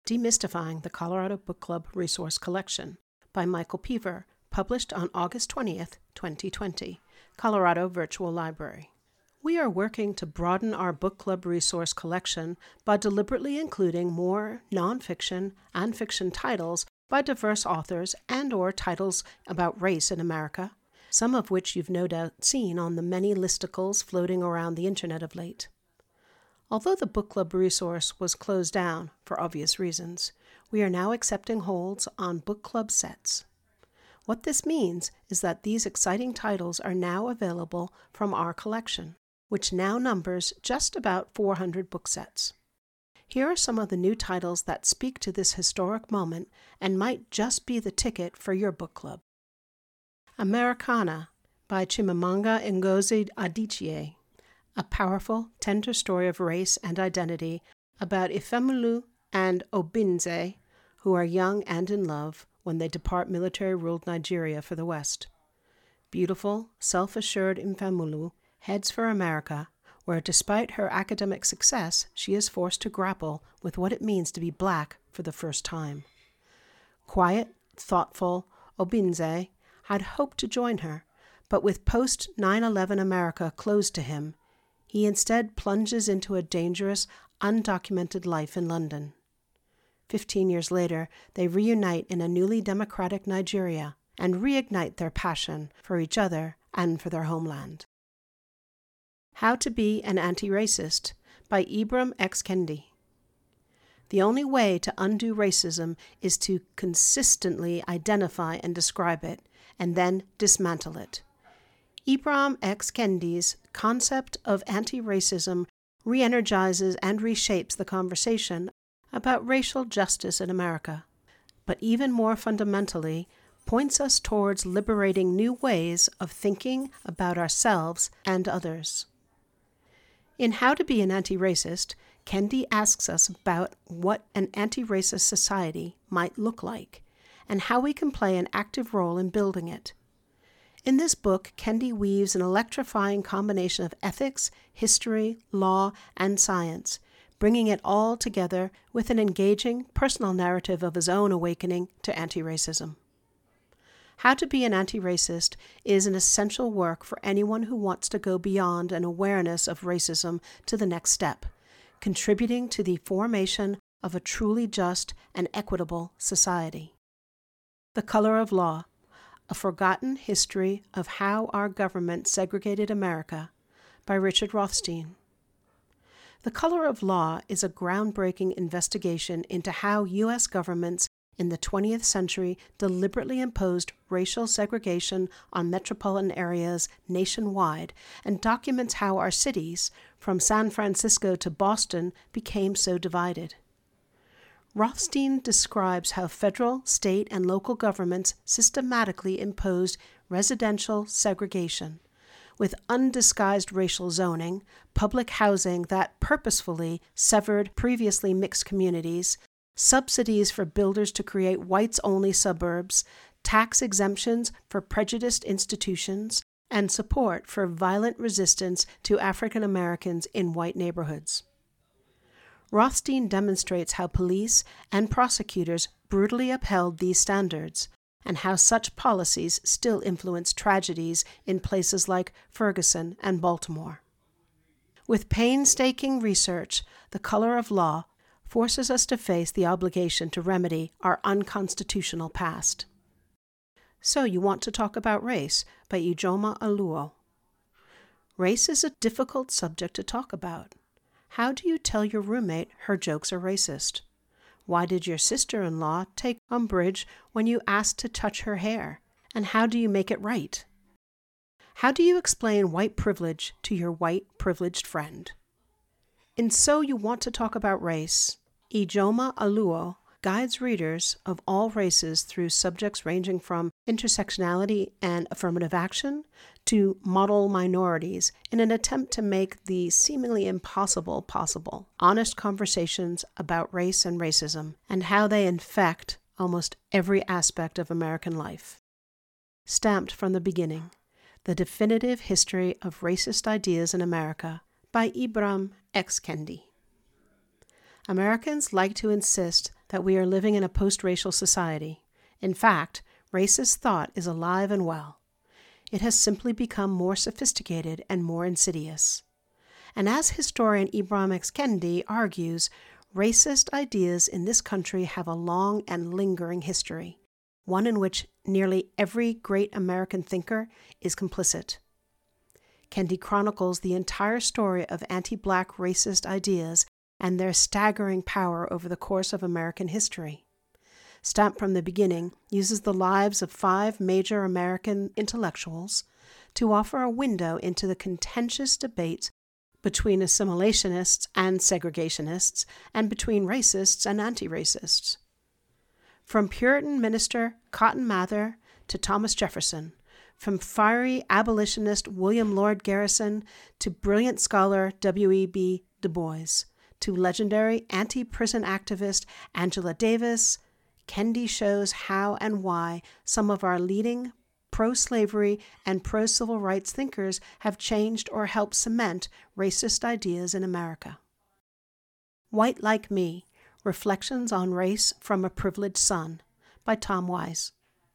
Demystifying the Colorado Book Club Resource Collection by Michael Peaver, published on August 20th, 2020, Colorado Virtual Library. We are working to broaden our book club resource collection by deliberately including more nonfiction and fiction titles by diverse authors and/or titles about race in America, some of which you've no doubt seen on the many listicles floating around the internet of late. Although the book club resource was closed down for obvious reasons, we are now accepting holds on book club sets. What this means is that these exciting titles are now available from our collection, which now numbers just about 400 book sets. Here are some of the new titles that speak to this historic moment and might just be the ticket for your book club. Americana by Chimamanda Ngozi Adichie, a powerful, tender story of race and identity about Ifemelu and Obinze, who are young and in love when they depart military-ruled Nigeria for the West. Beautiful, self-assured Ifemelu heads for America, where despite her academic success, she is forced to grapple with what it means to be Black for the first time. Quiet, thoughtful Obinze had hoped to join her, but with post-9/11 America closed to him, he instead plunges into a dangerous, undocumented life in London. 15 years later, they reunite in a newly democratic Nigeria and reignite their passion for each other and for their homeland. How to Be an Anti-Racist by Ibram X. Kendi. The only way to undo racism is to consistently identify and describe it, and then dismantle it. Ibram X. Kendi's concept of anti-racism re-energizes and reshapes the conversation about racial justice in America, but even more fundamentally, points us towards liberating new ways of thinking about ourselves and others. In How to Be an Anti-Racist, Kendi asks us about what an anti-racist society might look like, and how we can play an active role in building it. In this book, Kendi weaves an electrifying combination of ethics, history, law, and science, bringing it all together with an engaging, personal narrative of his own awakening to anti-racism. How to Be an Anti-Racist is an essential work for anyone who wants to go beyond an awareness of racism to the next step, contributing to the formation of a truly just and equitable society. The Color of Law, A Forgotten History of How Our Government Segregated America by Richard Rothstein. The Color of Law is a groundbreaking investigation into how U.S. governments in the 20th century deliberately imposed racial segregation on metropolitan areas nationwide and documents how our cities, from San Francisco to Boston, became so divided. Rothstein describes how federal, state, and local governments systematically imposed residential segregation, with undisguised racial zoning, public housing that purposefully severed previously mixed communities, subsidies for builders to create whites-only suburbs, tax exemptions for prejudiced institutions, and support for violent resistance to African Americans in white neighborhoods. Rothstein demonstrates how police and prosecutors brutally upheld these standards, and how such policies still influence tragedies in places like Ferguson and Baltimore. With painstaking research, The Color of Law forces us to face the obligation to remedy our unconstitutional past. So You Want to Talk About Race by Ijoma Aluo. Race is a difficult subject to talk about. How do you tell your roommate her jokes are racist? Why did your sister-in-law take umbrage when you asked to touch her hair? And how do you make it right? How do you explain white privilege to your white privileged friend? In So You Want to Talk About Race, Ijoma Aluo guides readers of all races through subjects ranging from intersectionality and affirmative action to model minorities in an attempt to make the seemingly impossible possible, honest conversations about race and racism and how they infect almost every aspect of American life. Stamped from the Beginning, The Definitive History of Racist Ideas in America by Ibram X. Kendi. Americans like to insist that we are living in a post-racial society. In fact, racist thought is alive and well. It has simply become more sophisticated and more insidious. And as historian Ibram X. Kendi argues, racist ideas in this country have a long and lingering history, one in which nearly every great American thinker is complicit. Kendi chronicles the entire story of anti-Black racist ideas and their staggering power over the course of American history. Stamped from the Beginning uses the lives of 5 major American intellectuals to offer a window into the contentious debates between assimilationists and segregationists, and between racists and anti-racists. From Puritan minister Cotton Mather to Thomas Jefferson, from fiery abolitionist William Lloyd Garrison to brilliant scholar W.E.B. Du Bois, to legendary anti-prison activist Angela Davis, Kendi shows how and why some of our leading pro-slavery and pro-civil rights thinkers have changed or helped cement racist ideas in America. White Like Me, Reflections on Race from a Privileged Son, by Tom Wise.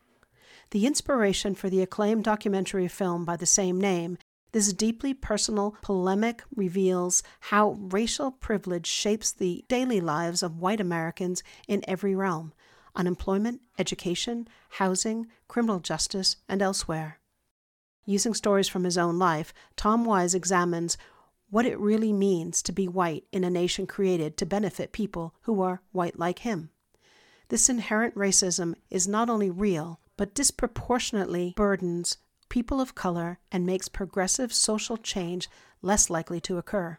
The inspiration for the acclaimed documentary film by the same name, this deeply personal polemic reveals how racial privilege shapes the daily lives of white Americans in every realm: unemployment, education, housing, criminal justice, and elsewhere. Using stories from his own life, Tom Wise examines what it really means to be white in a nation created to benefit people who are white like him. This inherent racism is not only real, but disproportionately burdens people of color and makes progressive social change less likely to occur.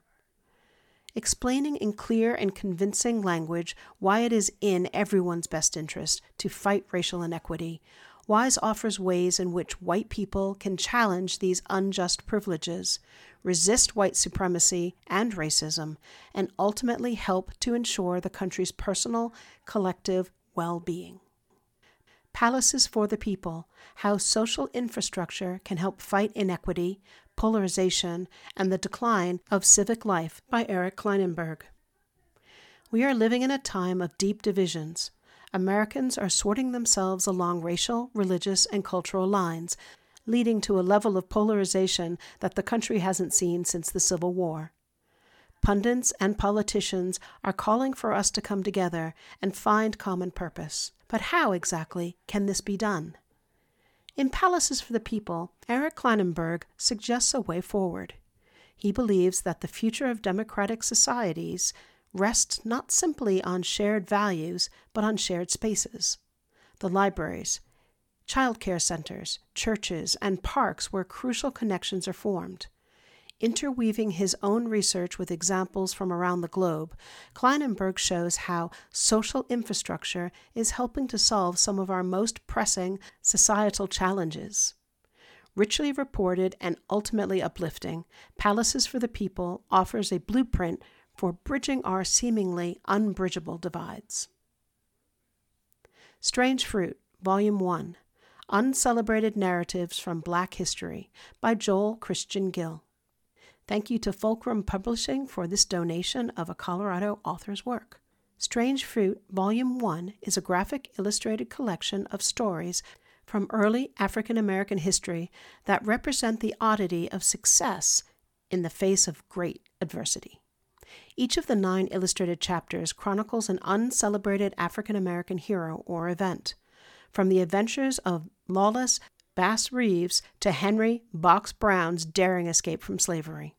Explaining in clear and convincing language why it is in everyone's best interest to fight racial inequity, Wise offers ways in which white people can challenge these unjust privileges, resist white supremacy and racism, and ultimately help to ensure the country's personal, collective well-being. Palaces for the People: How Social Infrastructure Can Help Fight Inequity, Polarization, and the Decline of Civic Life, by Eric Klinenberg. We are living in a time of deep divisions. Americans are sorting themselves along racial, religious, and cultural lines, leading to a level of polarization that the country hasn't seen since the Civil War. Pundits and politicians are calling for us to come together and find common purpose. But how exactly can this be done? In Palaces for the People, Eric Klinenberg suggests a way forward. He believes that the future of democratic societies rests not simply on shared values, but on shared spaces. The libraries, child care centers, churches, and parks where crucial connections are formed. Interweaving his own research with examples from around the globe, Klinenberg shows how social infrastructure is helping to solve some of our most pressing societal challenges. Richly reported and ultimately uplifting, Palaces for the People offers a blueprint for bridging our seemingly unbridgeable divides. Strange Fruit, Volume 1, Uncelebrated Narratives from Black History, by Joel Christian Gill. Thank you to Fulcrum Publishing for this donation of a Colorado author's work. Strange Fruit, Volume 1 is a graphic illustrated collection of stories from early African American history that represent the oddity of success in the face of great adversity. Each of the 9 illustrated chapters chronicles an uncelebrated African American hero or event, from the adventures of lawless Bass Reeves to Henry Box Brown's daring escape from slavery.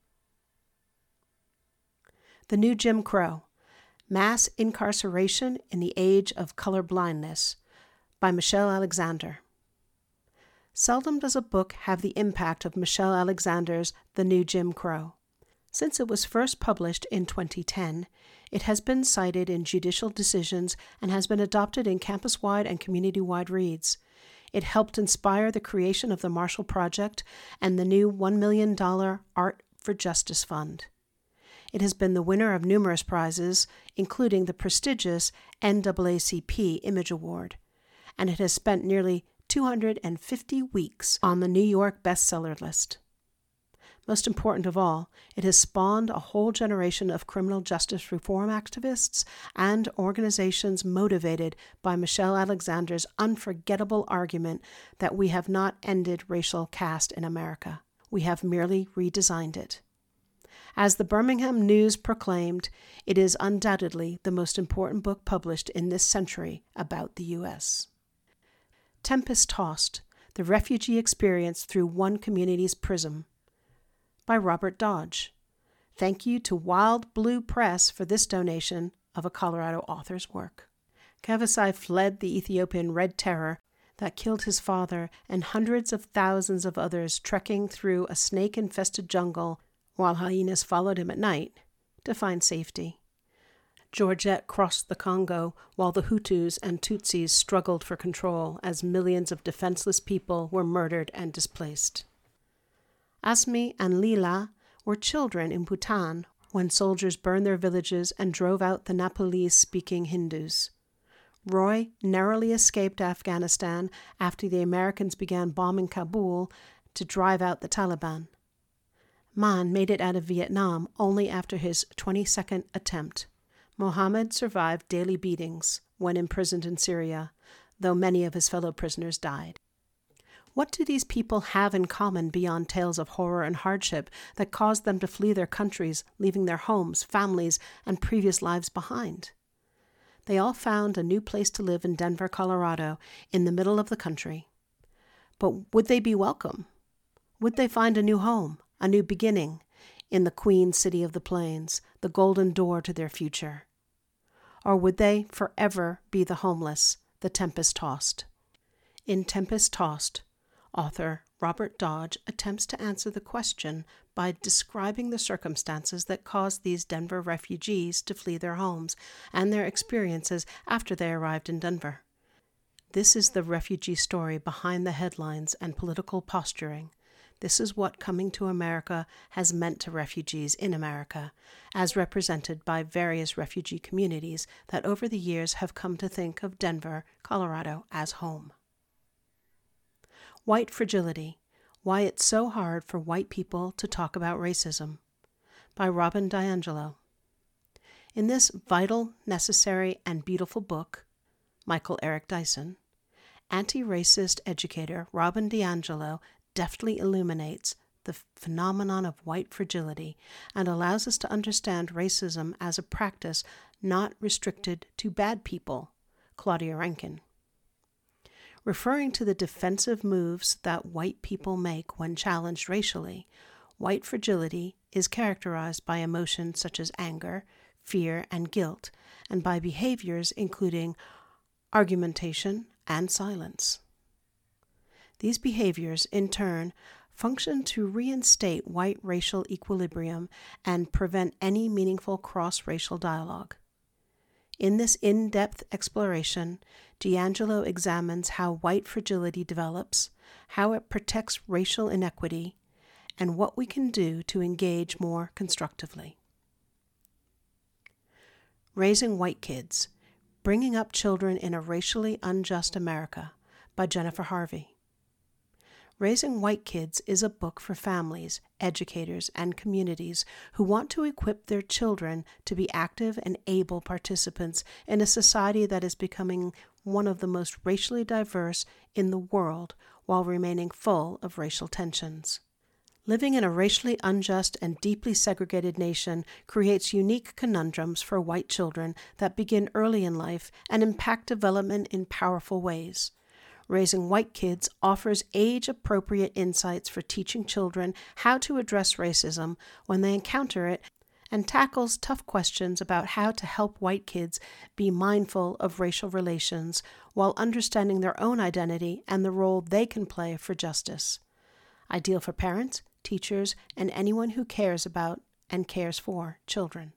The New Jim Crow, Mass Incarceration in the Age of Colorblindness, by Michelle Alexander. Seldom does a book have the impact of Michelle Alexander's The New Jim Crow. Since it was first published in 2010, it has been cited in judicial decisions and has been adopted in campus-wide and community-wide reads. It helped inspire the creation of the Marshall Project and the new $1 million Art for Justice Fund. It has been the winner of numerous prizes, including the prestigious NAACP Image Award, and it has spent nearly 250 weeks on the New York bestseller list. Most important of all, it has spawned a whole generation of criminal justice reform activists and organizations motivated by Michelle Alexander's unforgettable argument that we have not ended racial caste in America. We have merely redesigned it. As the Birmingham News proclaimed, it is undoubtedly the most important book published in this century about the U.S. Tempest-Tossed, The Refugee Experience Through One Community's Prism, by Robert Dodge. Thank you to Wild Blue Press for this donation of a Colorado author's work. Kavasai fled the Ethiopian Red Terror that killed his father and hundreds of thousands of others trekking through a snake-infested jungle while hyenas followed him at night to find safety. Georgette crossed the Congo while the Hutus and Tutsis struggled for control as millions of defenseless people were murdered and displaced. Asmi and Leela were children in Bhutan when soldiers burned their villages and drove out the Nepalese-speaking Hindus. Roy narrowly escaped Afghanistan after the Americans began bombing Kabul to drive out the Taliban. Man made it out of Vietnam only after his 22nd attempt. Mohammed survived daily beatings when imprisoned in Syria, though many of his fellow prisoners died. What do these people have in common beyond tales of horror and hardship that caused them to flee their countries, leaving their homes, families, and previous lives behind? They all found a new place to live in Denver, Colorado, in the middle of the country. But would they be welcome? Would they find a new home, a new beginning, in the Queen City of the Plains, the golden door to their future? Or would they forever be the homeless, the tempest-tossed? In Tempest-Tossed, author Robert Dodge attempts to answer the question by describing the circumstances that caused these Denver refugees to flee their homes and their experiences after they arrived in Denver. This is the refugee story behind the headlines and political posturing. This is what coming to America has meant to refugees in America, as represented by various refugee communities that over the years have come to think of Denver, Colorado as home. White Fragility, Why It's So Hard for White People to Talk About Racism, by Robin DiAngelo. In this vital, necessary, and beautiful book, Michael Eric Dyson, anti-racist educator Robin DiAngelo deftly illuminates the phenomenon of white fragility and allows us to understand racism as a practice not restricted to bad people, Claudia Rankine. Referring to the defensive moves that white people make when challenged racially, white fragility is characterized by emotions such as anger, fear, and guilt, and by behaviors including argumentation and silence. These behaviors, in turn, function to reinstate white racial equilibrium and prevent any meaningful cross-racial dialogue. In this in-depth exploration, DiAngelo examines how white fragility develops, how it protects racial inequity, and what we can do to engage more constructively. Raising White Kids, Bringing Up Children in a Racially Unjust America, by Jennifer Harvey. Raising White Kids is a book for families, educators, and communities who want to equip their children to be active and able participants in a society that is becoming one of the most racially diverse in the world while remaining full of racial tensions. Living in a racially unjust and deeply segregated nation creates unique conundrums for white children that begin early in life and impact development in powerful ways. Raising White Kids offers age-appropriate insights for teaching children how to address racism when they encounter it and tackles tough questions about how to help white kids be mindful of racial relations while understanding their own identity and the role they can play for justice. Ideal for parents, teachers, and anyone who cares about and cares for children.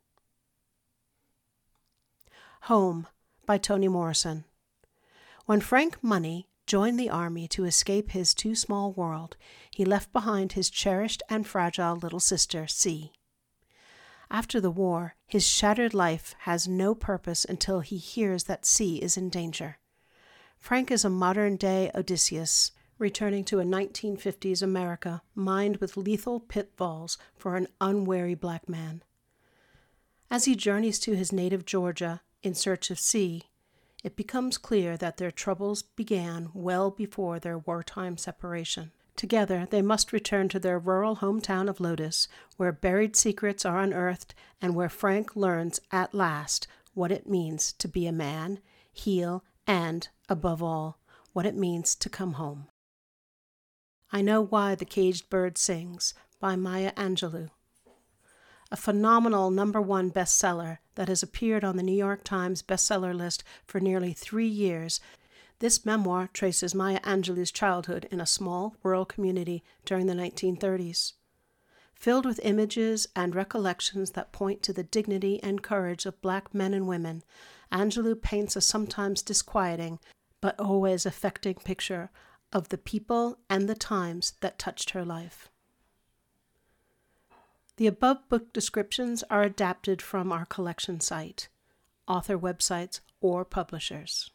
Home, by Toni Morrison. When Frank Money joined the army to escape his too small world, he left behind his cherished and fragile little sister, C. After the war, his shattered life has no purpose until he hears that C is in danger. Frank is a modern-day Odysseus, returning to a 1950s America mined with lethal pitfalls for an unwary black man. As he journeys to his native Georgia in search of C, it becomes clear that their troubles began well before their wartime separation. Together, they must return to their rural hometown of Lotus, where buried secrets are unearthed and where Frank learns at last what it means to be a man, heal, and, above all, what it means to come home. I Know Why the Caged Bird Sings by Maya Angelou. A phenomenal #1 bestseller that has appeared on the New York Times bestseller list for nearly 3 years, this memoir traces Maya Angelou's childhood in a small rural community during the 1930s. Filled with images and recollections that point to the dignity and courage of black men and women, Angelou paints a sometimes disquieting but always affecting picture of the people and the times that touched her life. The above book descriptions are adapted from our collection site, author websites, or publishers.